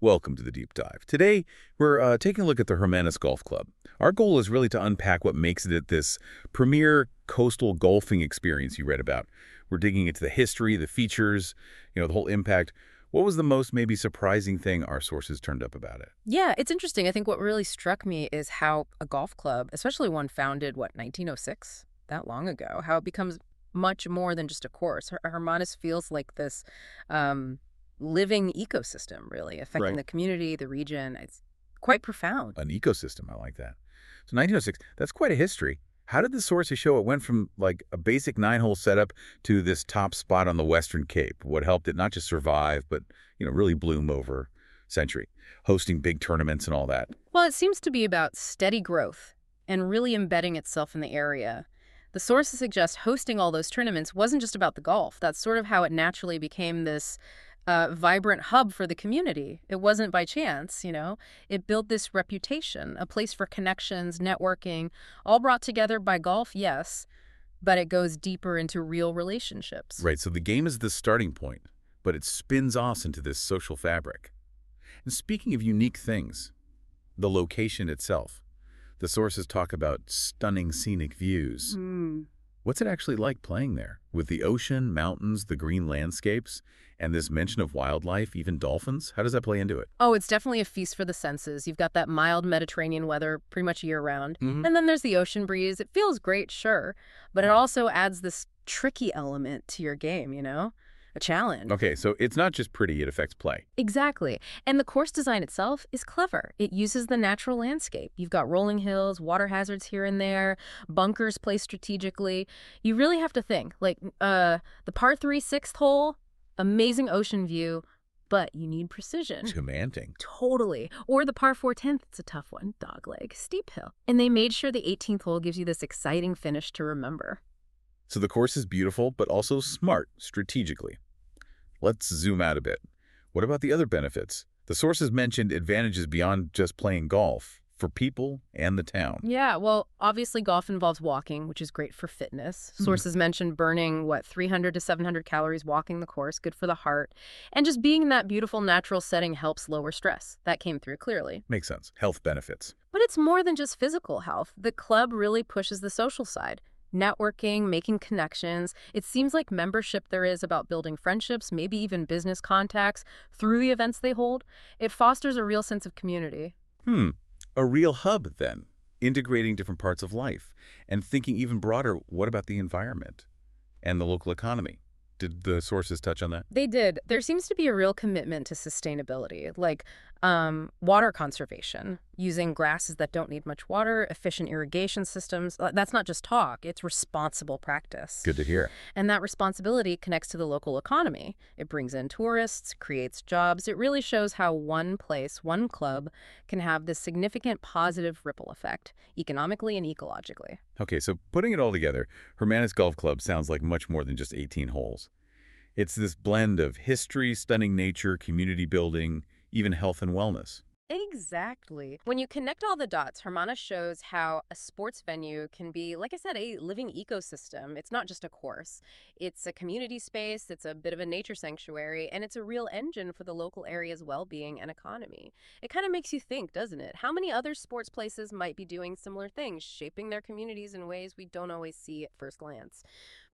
Welcome to the Deep Dive. Today, we're taking a look at the Hermanus Golf Club. Our goal is really to unpack what makes it this premier coastal golfing experience you read about. We're digging into the history, the features, the whole impact. What was the most maybe surprising thing our sources turned up about it? Yeah, it's interesting. I think what really struck me is how a golf club, especially one founded, 1906, that long ago, how it becomes much more than just a course. Hermanus feels like this um, living ecosystem, really, affecting Right. the community, the region. It's quite profound. An ecosystem, I like that. So 1906, that's quite a history. How did the sources show it went from like a basic nine-hole setup to this top spot on the Western Cape? What helped it not just survive, but really bloom over century, hosting big tournaments and all that? Well, it seems to be about steady growth and really embedding itself in the area. The sources suggest hosting all those tournaments wasn't just about the golf. That's sort of how it naturally became this vibrant hub for the community. It wasn't by chance. It built this reputation, a place for connections, networking, all brought together by golf, yes, but it goes deeper into real relationships. Right, so the game is the starting point, but it spins off into this social fabric. And speaking of unique things, the location itself. The sources talk about stunning scenic views. Hmm. What's it actually like playing there? With the ocean, mountains, the green landscapes, and this mention of wildlife, even dolphins? How does that play into it? Oh, it's definitely a feast for the senses. You've got that mild Mediterranean weather pretty much year round. Hmm. And then there's the ocean breeze. It feels great, sure, but it also adds this tricky element to your game. A challenge. Okay, so it's not just pretty, it affects play. Exactly. And the course design itself is clever. It uses the natural landscape. You've got rolling hills, water hazards here and there, bunkers placed strategically. You really have to think. The par 3 sixth hole, amazing ocean view, but you need precision. Commanding. Totally. Or the par 4 10th, it's a tough one, dogleg, steep hill. And they made sure the 18th hole gives you this exciting finish to remember. So the course is beautiful, but also smart, strategically. Let's zoom out a bit. What about the other benefits? The sources mentioned advantages beyond just playing golf for people and the town. Yeah, well, obviously golf involves walking, which is great for fitness. Sources mention burning, 300 to 700 calories walking the course, good for the heart. And just being in that beautiful natural setting helps lower stress. That came through clearly. Makes sense. Health benefits. But it's more than just physical health. The club really pushes the social side. Networking, making connections. It seems like membership there is about building friendships, maybe even business contacts through the events they hold. It fosters a real sense of community. Hmm. A real hub, then, integrating different parts of life and thinking even broader, what about the environment and the local economy? Did the sources touch on that? They did. There seems to be a real commitment to sustainability, like water conservation, using grasses that don't need much water, efficient irrigation systems. That's not just talk, it's responsible practice. Good to hear. And that responsibility connects to the local economy. It brings in tourists, creates jobs. It really shows how one place, one club, can have this significant positive ripple effect, economically and ecologically. Okay, so putting it all together, Hermanus Golf Club sounds like much more than just 18 holes. It's this blend of history, stunning nature, community building, even health and wellness. Exactly. When you connect all the dots, Hermana shows how a sports venue can be, like I said, a living ecosystem. It's not just a course. It's a community space, it's a bit of a nature sanctuary, and it's a real engine for the local area's well-being and economy. It kind of makes you think, doesn't it? How many other sports places might be doing similar things, shaping their communities in ways we don't always see at first glance?